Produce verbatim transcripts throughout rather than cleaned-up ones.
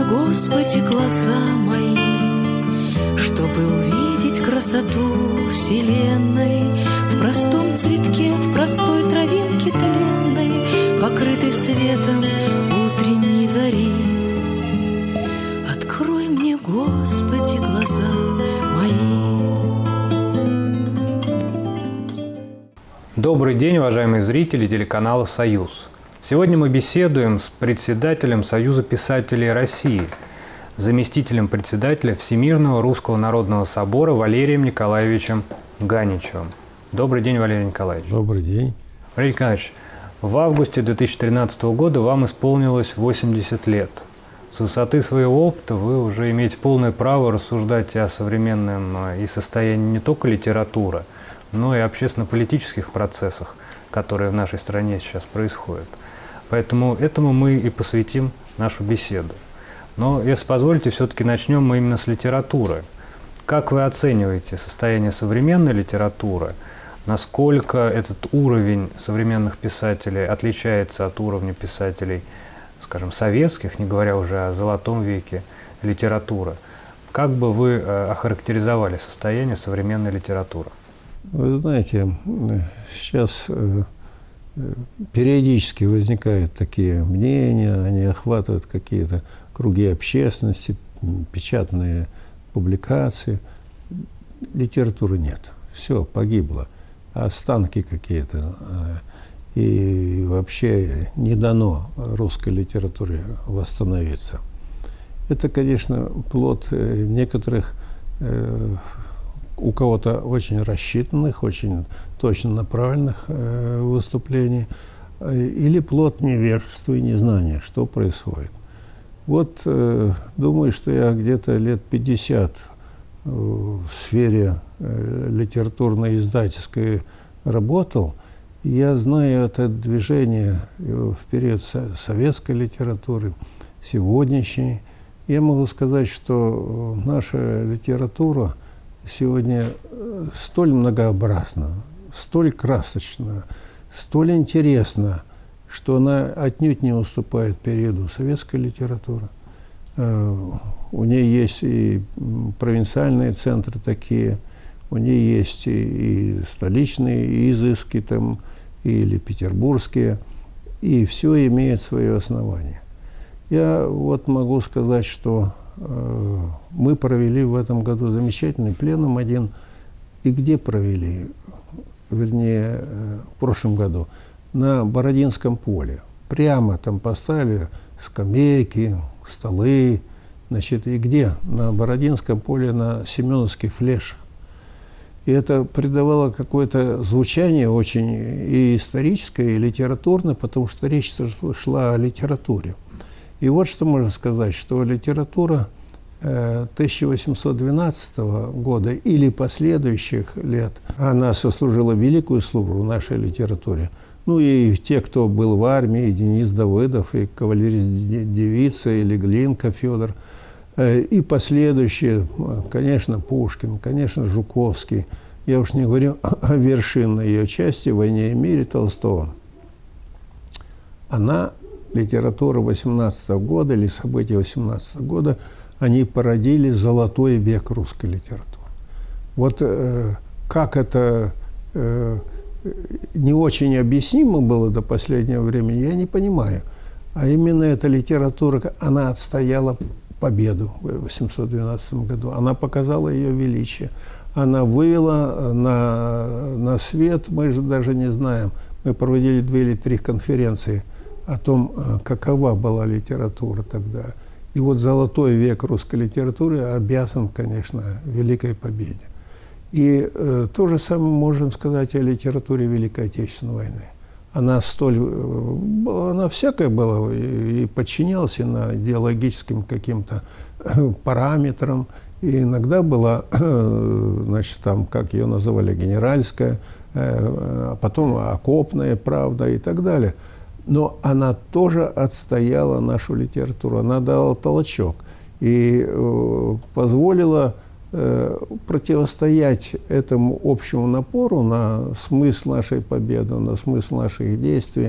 Господи, глаза мои, чтобы увидеть красоту вселенной в простом цветке, в простой травинке тленной, покрытой светом утренней зари. Открой мне, Господи, глаза мои. Добрый день, уважаемые зрители телеканала «Союз». Сегодня мы беседуем с председателем Союза писателей России, заместителем председателя Всемирного Русского Народного Собора Валерием Николаевичем Ганичевым. Добрый день, Валерий Николаевич. Добрый день. Валерий Николаевич, в августе две тысячи тринадцатого года вам исполнилось восемьдесят лет. С высоты своего опыта вы уже имеете полное право рассуждать о современном и состоянии не только литературы, но и общественно-политических процессах, которые в нашей стране сейчас происходят. Поэтому этому мы и посвятим нашу беседу. Но, если позволите, все-таки начнем мы именно с литературы. Как вы оцениваете состояние современной литературы? Насколько этот уровень современных писателей отличается от уровня писателей, скажем, советских, не говоря уже о золотом веке литературы? Как бы вы охарактеризовали состояние современной литературы? Вы знаете, сейчас периодически возникают такие мнения, они охватывают какие-то круги общественности, печатные публикации. Литературы нет. Все, погибло. Останки какие-то. И вообще не дано русской литературе восстановиться. Это, конечно, плод некоторых, у кого-то очень рассчитанных, очень точно направленных э, выступлений, или плод невежества и незнания, что происходит. Вот э, думаю, что я где-то лет пятьдесят э, в сфере э, литературно-издательской работал, и я знаю это движение э, в период со советской литературы, сегодняшней. Я могу сказать, что наша литература сегодня столь многообразна, столь красочна, столь интересна, что она отнюдь не уступает периоду советской литературы. У нее есть и провинциальные центры такие, у нее есть и, и столичные изыски, там, или петербургские, и все имеет свое основание. Я вот могу сказать, что мы провели в этом году замечательный пленум один. И где провели? Вернее, в прошлом году. На Бородинском поле. Прямо там поставили скамейки, столы. Значит, и где? На Бородинском поле, на Семеновских флешах. И это придавало какое-то звучание очень и историческое, и литературное, потому что речь шла о литературе. И вот что можно сказать, что литература э, тысяча восемьсот двенадцатого года или последующих лет, она сослужила великую службу в нашей литературе. Ну и те, кто был в армии, и Денис Давыдов, и кавалерист-девица, или Глинка Федор, э, и последующие, конечно, Пушкин, конечно, Жуковский. Я уж не говорю о вершинной ее части в «Войне и мире» Толстого. Она... Литература восемнадцатого года или события восемнадцатого года, они породили золотой век русской литературы. Вот э, как это э, не очень объяснимо было до последнего времени, я не понимаю. А именно эта литература, она отстояла победу в восемьсот двенадцатом году, она показала ее величие, она вывела на, на свет, мы же даже не знаем, мы проводили две или три конференции о том, какова была литература тогда. И вот золотой век русской литературы обязан, конечно, великой победе. И э, то же самое можем сказать о литературе Великой Отечественной войны. Она столь, э, она всякая была и, и подчинялась на идеологическим каким-то э, параметрам. И иногда была, э, значит, там, как ее называли, генеральская, э, а потом окопная правда и так далее. Но она тоже отстояла нашу литературу, она дала толчок и э, позволила э, противостоять этому общему напору на смысл нашей победы, на смысл наших действий,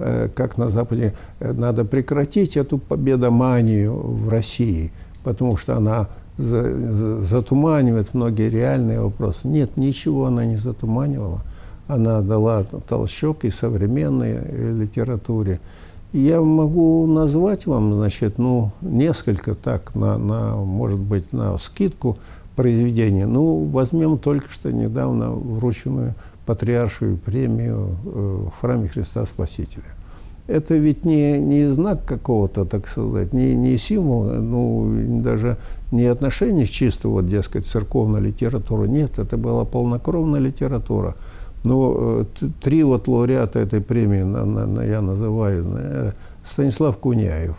как на Западе, надо прекратить эту победоманию в России, потому что она затуманивает многие реальные вопросы. Нет, ничего она не затуманивала. Она дала толчок и современной литературе. Я могу назвать вам, значит, ну, несколько так, на, на, может быть, на скидку произведений. Ну, возьмем только что недавно врученную патриаршую премию в храме Христа Спасителя. Это ведь не, не знак какого-то, так сказать, не, не символ, ну, даже не отношение чисто, вот, дескать, церковной литературы. Нет, это была полнокровная литература. Но три вот лауреата этой премии на, на, на, я называю. Станислав Куняев.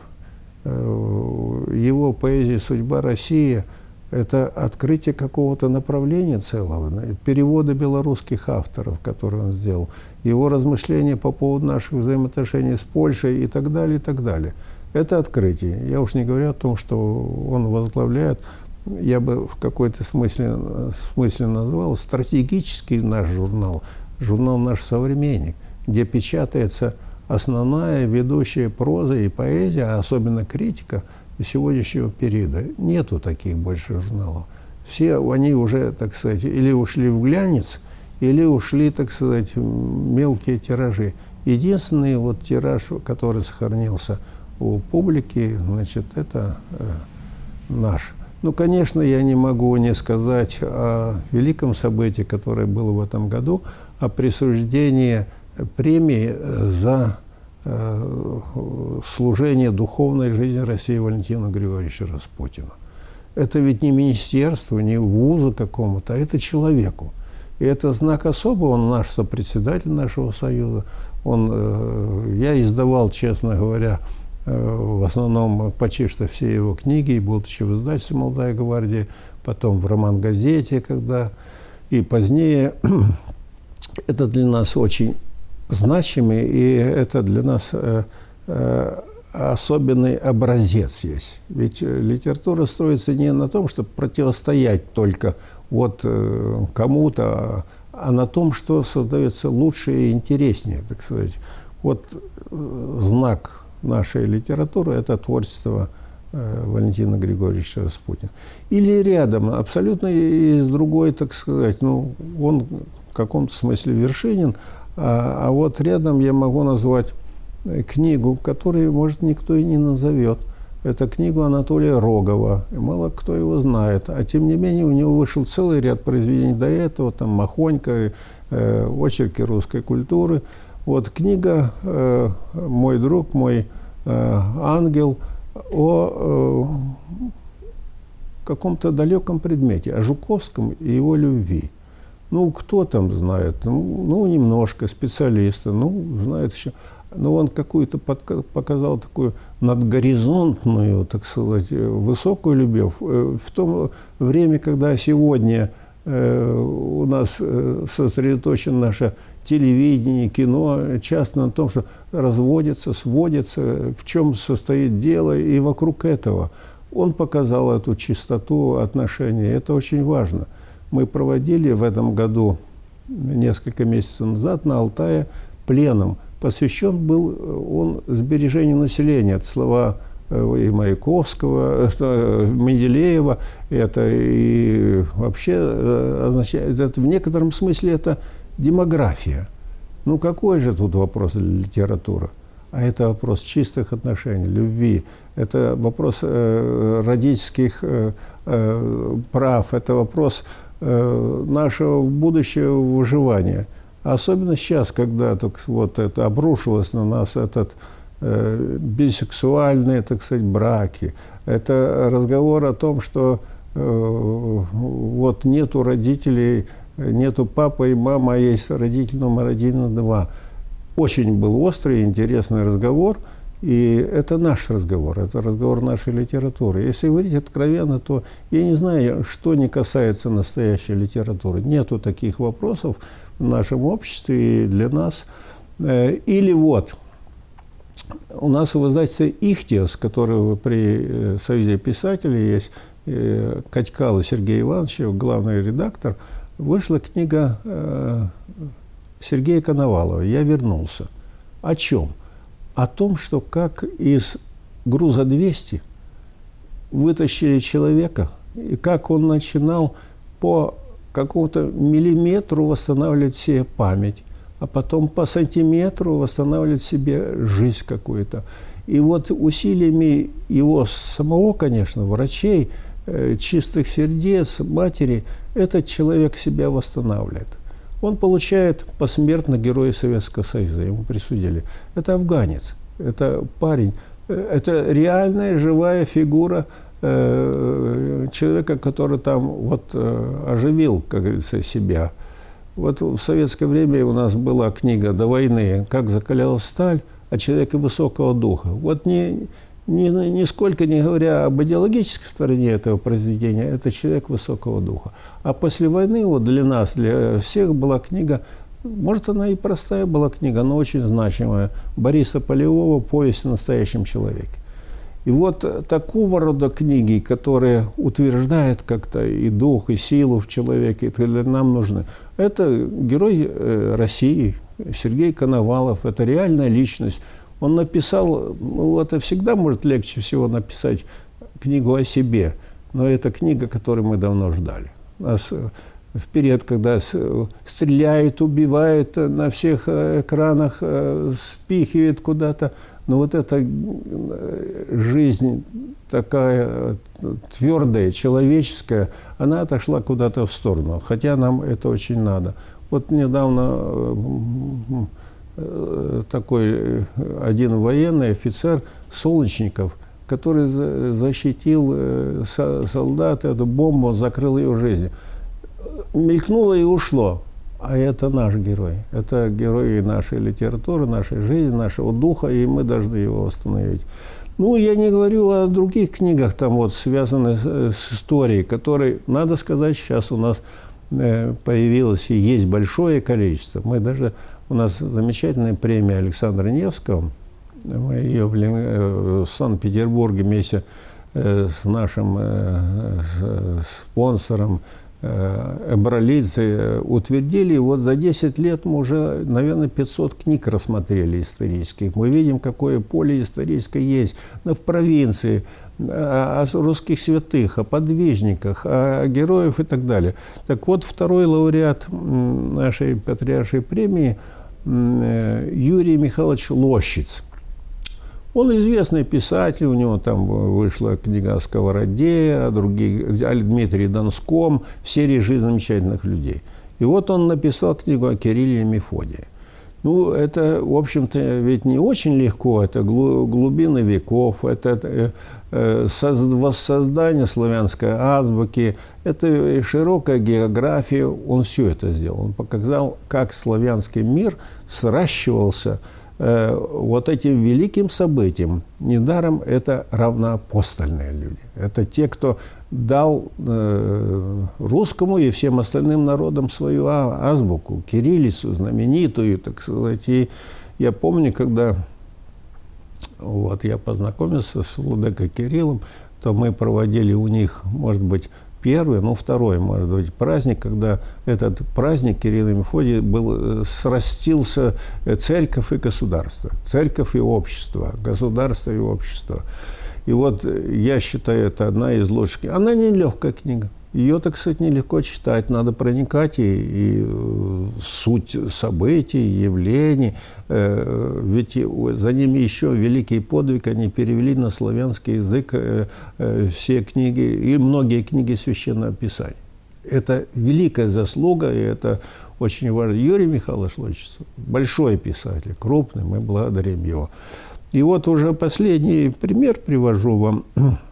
Его поэзия «Судьба России» – это открытие какого-то направления целого, переводы белорусских авторов, которые он сделал, его размышления по поводу наших взаимоотношений с Польшей и так далее, и так далее. Это открытие. Я уж не говорю о том, что он возглавляет, я бы в какой-то смысле, смысле назвал стратегический наш журнал, журнал «Наш современник», где печатается основная ведущая проза и поэзия, а особенно критика сегодняшнего периода. Нету таких больше журналов. Все они уже, так сказать, или ушли в глянец, или ушли, так сказать, мелкие тиражи. Единственный вот тираж, который сохранился у публики, значит, это э, наш. Ну, конечно, я не могу не сказать о великом событии, которое было в этом году, о присуждении премии за э, служение духовной жизни России Валентину Григорьевичу Распутину. Это ведь не министерство, не вузу какому-то, а это человеку. И это знак особый, он наш сопредседатель нашего союза. Он, э, я издавал, честно говоря, в основном почти что все его книги, и будучи в издательстве «Молодая гвардия», потом в «Роман-газете», когда и позднее. Это для нас очень значимый, и это для нас э, э, особенный образец есть. Ведь литература строится не на том, чтобы противостоять только вот э, кому-то, а на том, что создается лучше и интереснее, так сказать. Вот э, знак нашей литературы – это творчество э, Валентина Григорьевича Распутина. Или рядом, абсолютно из другой, так сказать, ну, он в каком-то смысле вершинин, а, а вот рядом я могу назвать книгу, которую, может, никто и не назовет. Это книгу Анатолия Рогова. И мало кто его знает. А тем не менее, у него вышел целый ряд произведений до этого, там «Махонька», э, «Очерки русской культуры». Вот книга э, «Мой друг, мой э, ангел» о э, каком-то далеком предмете, о Жуковском и его любви. Ну, кто там знает? Ну, ну немножко, специалисты, ну, знает еще. Но он какую-то показал такую надгоризонтную, так сказать, высокую любовь. В то время, когда сегодня э, у нас сосредоточено наше телевидение, кино, часто на том, что разводится, сводится, в чем состоит дело, и вокруг этого. Он показал эту чистоту отношений, это очень важно. Мы проводили в этом году, несколько месяцев назад, на Алтае пленум. Посвящен был он сбережению населения. Это слова и Маяковского, Менделеева. Это и вообще означает, это в некотором смысле это демография. Ну какой же тут вопрос литературы? А это вопрос чистых отношений, любви. Это вопрос э, родительских э, э, прав. Это вопрос э, нашего будущего выживания. Особенно сейчас, когда так, вот это обрушилось на нас этот э, бисексуальные, так сказать, браки. Это разговор о том, что э, вот нету родителей, нету папы и мамы, а есть родитель номер один и два. Очень был острый, интересный разговор, и это наш разговор, это разговор нашей литературы. Если говорить откровенно, то я не знаю, что не касается настоящей литературы. Нету таких вопросов в нашем обществе и для нас. Или вот, у нас в издательстве «Ихтиос», который при Союзе писателей есть, Катькало Сергей Иванович, главный редактор, вышла книга Сергея Коновалова «Я вернулся». О чем? о том, что как из груза двести вытащили человека, и как он начинал по какому-то миллиметру восстанавливать себе память, а потом по сантиметру восстанавливать себе жизнь какую-то. И вот усилиями его самого, конечно, врачей, э, чистых сердец, матери, этот человек себя восстанавливает. Он получает посмертно Героя Советского Союза, ему присудили. Это афганец, это парень, это реальная живая фигура э, человека, который там вот э, оживил, как говорится, себя. Вот в советское время у нас была книга до войны «Как закалялась сталь», о человеке высокого духа. Вот ни, ни, нисколько не говоря об идеологической стороне этого произведения, это человек высокого духа. А после войны вот для нас, для всех была книга, может, она и простая была книга, но очень значимая, Бориса Полевого «Повесть о настоящем человеке». И вот такого рода книги, которые утверждают как-то и дух, и силу в человеке, это нам нужны. Это герой России, Сергей Коновалов, это реальная личность. Он написал, ну, это всегда может легче всего написать книгу о себе, но это книга, которую мы давно ждали. Нас в период, когда стреляют, убивают, на всех экранах спихивают куда-то, но вот эта жизнь такая твердая, человеческая, она отошла куда-то в сторону, хотя нам это очень надо. Вот недавно такой один военный офицер Солнечников, который защитил солдат, эту бомбу, закрыл ее жизнь. Мелькнуло и ушло. А это наш герой. Это герой нашей литературы, нашей жизни, нашего духа, и мы должны его восстановить. Ну, я не говорю о других книгах, там вот, связанных с историей, которые, надо сказать, сейчас у нас появилось и есть большое количество. Мы даже, у нас замечательная премия Александра Невского, мы ее в Санкт-Петербурге вместе с нашим спонсором Эбролидзе утвердили. Вот за десять лет мы уже, наверное, пятьсот книг рассмотрели исторических. Мы видим, какое поле историческое есть. Но в провинции, о русских святых, о подвижниках, о героях и так далее. Так вот, второй лауреат нашей Патриаршей премии Юрий Михайлович Лощиц. Он известный писатель, у него там вышла книга о Сковороде, о других, о Дмитрии Донском, в серии «Жизнь замечательных людей». И вот он написал книгу о Кирилле и Мефодии. Ну, это, в общем-то, ведь не очень легко, это глубины веков, это воссоздание славянской азбуки, это широкая география, он все это сделал. Он показал, как славянский мир сращивался вот этим великим событием. Недаром это равноапостольные люди. Это те, кто дал э, русскому и всем остальным народам свою азбуку, кириллицу, знаменитую, так сказать. И я помню, когда вот, я познакомился с Владыкой Кириллом, то мы проводили у них, может быть, первый, ну, второй, может быть, праздник, когда этот праздник Кирилла и Мефодия был, срастился церковь и государство, церковь и общество, государство и общество. И вот я считаю, это одна из лучших. Она не легкая книга. Ее, так сказать, нелегко читать. Надо проникать и, и суть событий, явлений. Ведь за ними еще великий подвиг. Они перевели на славянский язык все книги и многие книги Священного Писания. Это великая заслуга, и это очень важно. Юрий Михайлович Лощиц большой писатель, крупный, мы благодарим его. И вот уже последний пример привожу вам,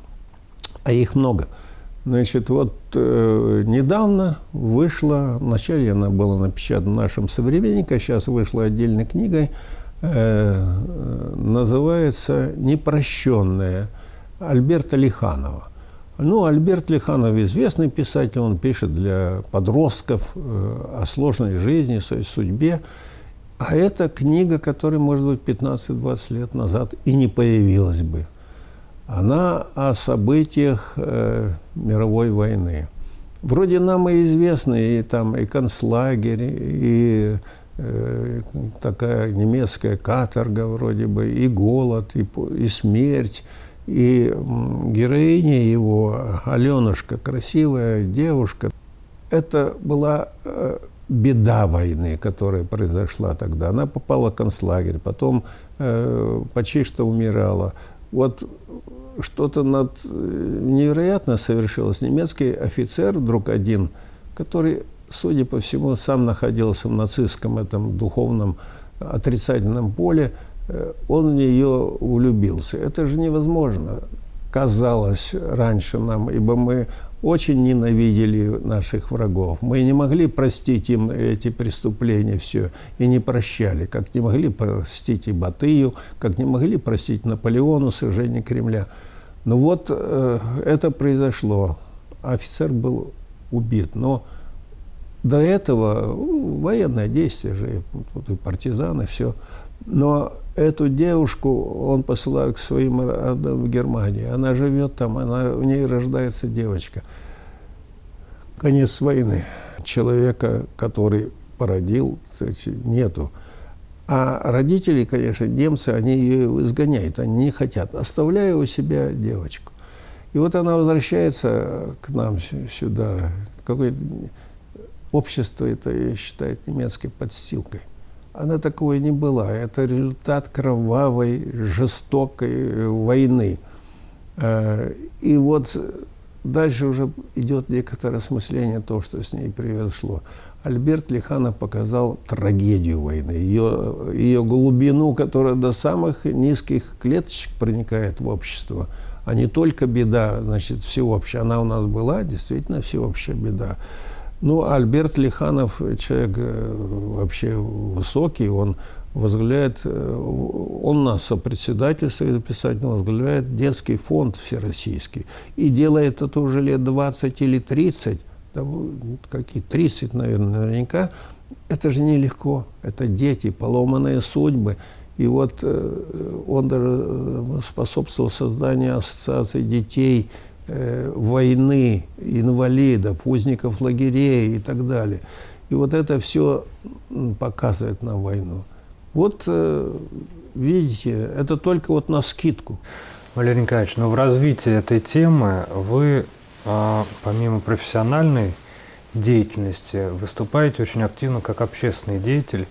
а их много. Значит, вот э, недавно вышла, вначале она была напечатана в нашем «Современнике», а сейчас вышла отдельной книгой, э, называется «Непрощенная» Альберта Лиханова. Ну, Альберт Лиханов известный писатель, он пишет для подростков э, о сложной жизни, своей судьбе. А это книга, которая, может быть, пятнадцать-двадцать лет назад и не появилась бы. Она о событиях э, мировой войны. Вроде нам и известны и, там, и концлагерь, и э, такая немецкая каторга вроде бы, и голод, и, и смерть. И героиня его, Аленушка, красивая девушка, это была э, беда войны, которая произошла тогда. Она попала в концлагерь, потом э, почти что умирала. Вот что-то над... невероятно совершилось. Немецкий офицер, вдруг один, который, судя по всему, сам находился в нацистском этом духовном отрицательном поле, он в нее влюбился. Это же невозможно, казалось раньше нам, ибо мы очень ненавидели наших врагов. Мы не могли простить им эти преступления все, и не прощали, как не могли простить и Батыю, как не могли простить Наполеону сожжение Кремля. Но вот э, это произошло. Офицер был убит. Но до этого ну, военное действие же, и партизаны, все. Но эту девушку он посылает к своим родным в Германии. Она живет там, она, у ней рождается девочка. Конец войны. Человека, который породил, кстати, нету. А родители, конечно, немцы, они ее изгоняют, они не хотят, оставляя у себя девочку. И вот она возвращается к нам сюда. Какое общество это считает немецкой подстилкой. Она такой не была. Это результат кровавой, жестокой войны. И вот дальше уже идет некоторое осмысление того, что с ней произошло. Альберт Лиханов показал трагедию войны, ее, ее глубину, которая до самых низких клеточек проникает в общество, а не только беда, значит, всеобщая. Она у нас была, действительно, всеобщая беда. Ну, Альберт Лиханов человек вообще высокий, он возглавляет, он у нас сопредседатель Союза писателей, возглавляет детский фонд всероссийский. И делает это уже лет двадцать или тридцать, какие тридцать, наверное, наверняка. Это же нелегко, это дети, поломанные судьбы. И вот он даже способствовал созданию ассоциации детей войны, инвалидов, узников лагерей и так далее. И вот это все показывает нам войну. Вот, видите, это только вот навскидку. Валерий Николаевич, но в развитии этой темы вы, помимо профессиональной деятельности, выступаете очень активно как общественный деятель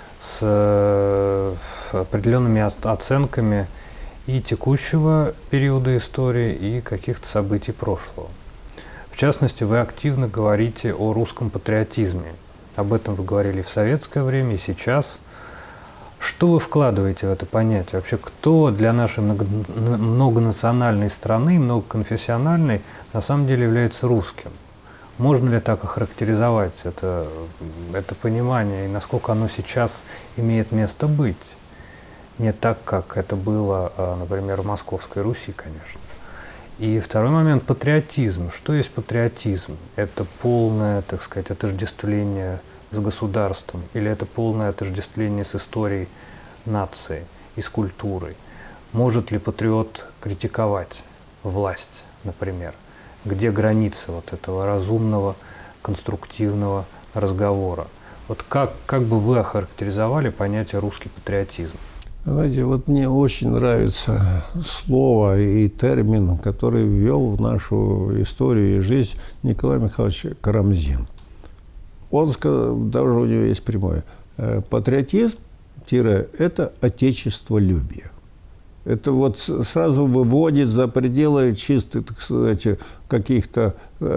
с определенными оценками и текущего периода истории, и каких-то событий прошлого. В частности, вы активно говорите о русском патриотизме. Об этом вы говорили в советское время и сейчас. Что вы вкладываете в это понятие? Вообще, кто для нашей много, многонациональной страны, многоконфессиональной, на самом деле является русским? Можно ли так охарактеризовать это, это понимание, и насколько оно сейчас имеет место быть? Не так, как это было, например, в Московской Руси, конечно. И второй момент – патриотизм. Что есть патриотизм? Это полное, так сказать, отождествление с государством, или это полное отождествление с историей нации и с культурой? Может ли патриот критиковать власть, например? Где граница вот этого разумного, конструктивного разговора? Вот как, как бы вы охарактеризовали понятие «русский патриотизм»? Знаете, вот мне очень нравится слово и термин, который ввел в нашу историю и жизнь Николай Михайлович Карамзин. Он сказал, даже у него есть прямое, патриотизм – это отечестволюбие. Это вот сразу выводит за пределы чисто, так сказать, каких-то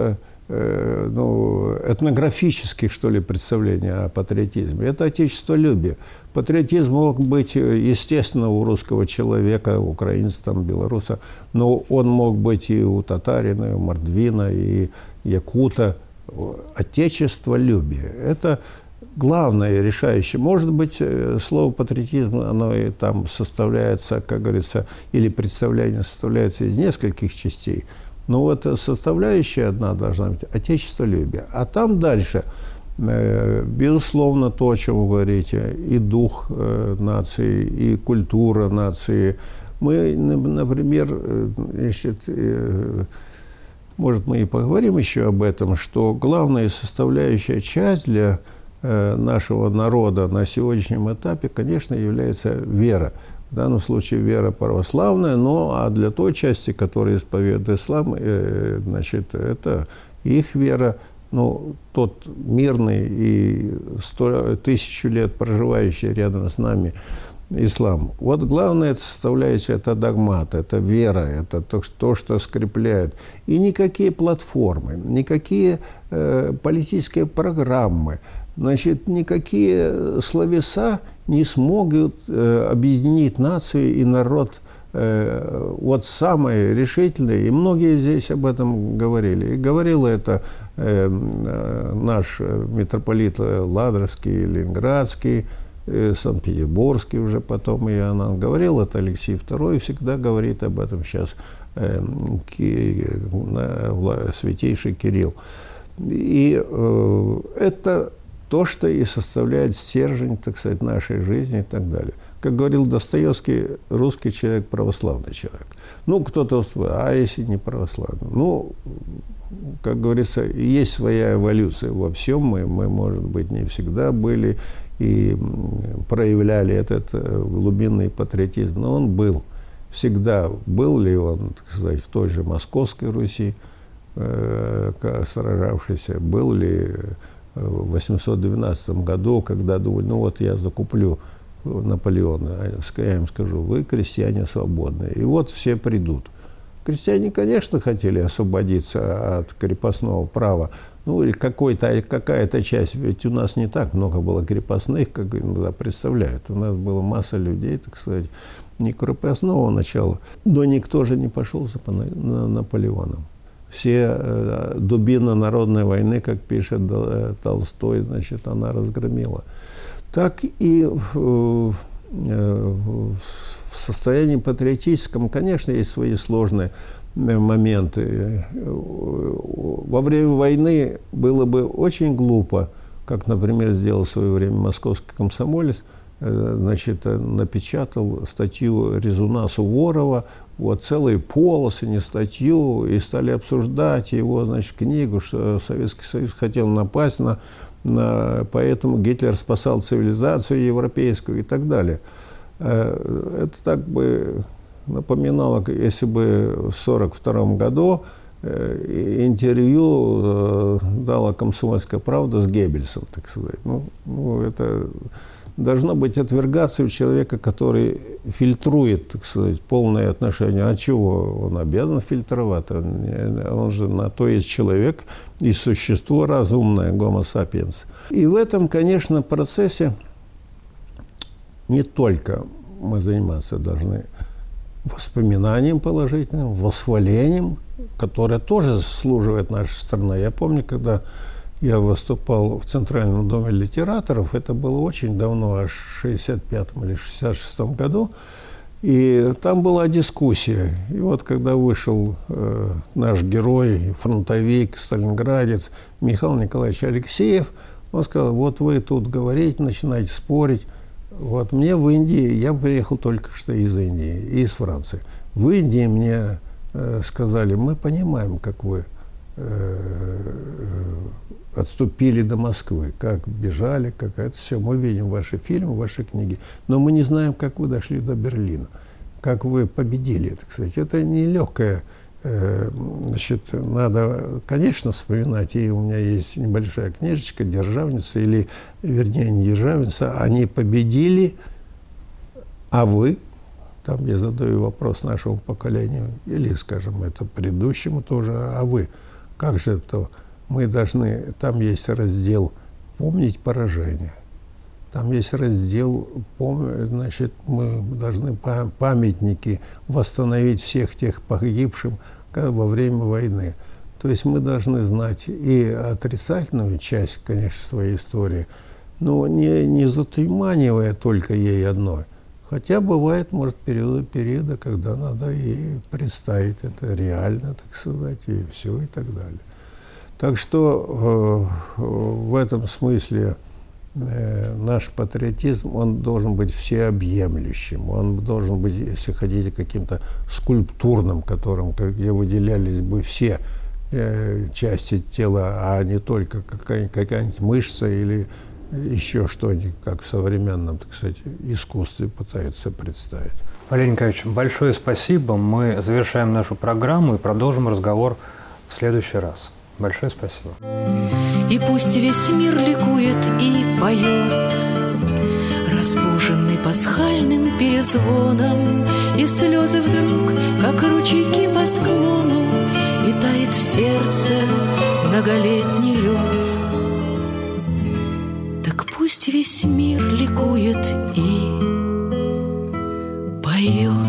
ну, этнографических, что ли, представлений о патриотизме. Это отечестволюбие. Патриотизм мог быть, естественно, у русского человека, украинца, там, белоруса, но он мог быть и у татарина, и у мордвина, и якута. Отечестволюбие. Это главное, решающее. Может быть, слово патриотизм, оно и там составляется, как говорится, или представление составляется из нескольких частей. Но вот составляющая одна должна быть – отечестволюбие. А там дальше, э, безусловно, то, о чем вы говорите, и дух э, нации, и культура нации. Мы, например, значит, э, может, мы и поговорим еще об этом, что главная составляющая часть для нашего народа на сегодняшнем этапе, конечно, является вера. В данном случае вера православная, но а для той части, которая исповедует ислам, э, значит, это их вера, ну, тот мирный и сто, тысячу лет проживающий рядом с нами ислам. Вот главная составляющая – это догмат, это вера, это то, то что скрепляет. И никакие платформы, никакие э, политические программы, значит, никакие словеса не смогут э, объединить нацию и народ. Э, вот самое решительное, и многие здесь об этом говорили. И говорил это э, наш митрополит Ладожский, Ленинградский, э, Санкт-Петербургский уже потом Иоанн. Говорил это Алексей второй, всегда говорит об этом сейчас э, ки, э, святейший Кирилл. И э, это то, что и составляет стержень, так сказать, нашей жизни и так далее. Как говорил Достоевский, русский человек – православный человек. Ну, кто-то, а если не православный? Ну, как говорится, есть своя эволюция во всем. Мы, мы, может быть, не всегда были и проявляли этот глубинный патриотизм, но он был. Всегда был ли он, так сказать, в той же Московской Руси, э, сражавшийся, был ли в восемьсот двенадцатом году, когда думали, ну вот я закуплю Наполеона, я им скажу, вы крестьяне свободные. И вот все придут. Крестьяне, конечно, хотели освободиться от крепостного права, ну или какой-то, какая-то часть, ведь у нас не так много было крепостных, как иногда представляют. У нас была масса людей, так сказать, не крепостного начала, но никто же не пошел за Наполеоном. Все э, дубина народной войны, как пишет э, Толстой, значит, она разгромила. Так и э, э, в состоянии патриотическом, конечно, есть свои сложные моменты. Во время войны было бы очень глупо, как, например, сделал в свое время московский комсомолец, значит, напечатал статью Резуна Суворова, вот целые полосы, не статью, и стали обсуждать его, значит, книгу, что Советский Союз хотел напасть на, на, поэтому Гитлер спасал цивилизацию европейскую и так далее. Это так бы напоминало, если бы в сорок втором году интервью дала «Комсомольская правда» с Геббельсом, так сказать. Ну, ну, это должно быть отвергаться у человека, который фильтрует, так сказать, полное отношение. А чего? Он обязан фильтровать. Он, он же на то есть человек и существо разумное, гомо сапиенс. И в этом, конечно, процессе не только мы заниматься должны воспоминанием положительным, восхвалением, которое тоже заслуживает наша страна. Я помню, когда я выступал в Центральном доме литераторов, это было очень давно, аж в шестьдесят пятом или шестьдесят шестом году, и там была дискуссия. И вот когда вышел э, наш герой, фронтовик, сталинградец Михаил Николаевич Алексеев, он сказал, вот вы тут говорите, начинаете спорить. Вот мне в Индии, я приехал только что из Индии, из Франции. В Индии мне э, сказали, мы понимаем, как вы э, отступили до Москвы, как бежали, как это все. Мы видим ваши фильмы, ваши книги, но мы не знаем, как вы дошли до Берлина, как вы победили, так сказать. Это нелегкое. Э, значит, надо, конечно, вспоминать, и у меня есть небольшая книжечка «Державница», или, вернее, не «Державница», они победили, а вы, там я задаю вопрос нашему поколению, или, скажем, это предыдущему тоже, а вы, как же это, мы должны, там есть раздел «Помнить поражение». Там есть раздел, значит, мы должны памятники восстановить всех тех погибшим во время войны. То есть мы должны знать и отрицательную часть, конечно, своей истории, но не, не затуманивая только ей одной. Хотя бывает, может, периоды, периоды, когда надо и представить это реально, так сказать, и все, и так далее. Так что э, в этом смысле наш патриотизм, он должен быть всеобъемлющим, он должен быть, если хотите, каким-то скульптурным, которым, где выделялись бы все э, части тела, а не только какая-нибудь, какая-нибудь мышца или еще что-нибудь, как в современном, так сказать, искусстве пытаются представить. Валерий Николаевич, большое спасибо. Мы завершаем нашу программу и продолжим разговор в следующий раз. Большое спасибо. И пусть весь мир ликует и поет, разбуженный пасхальным перезвоном, и слезы вдруг, как ручейки по склону, и тает в сердце многолетний лед. Так пусть весь мир ликует и поет.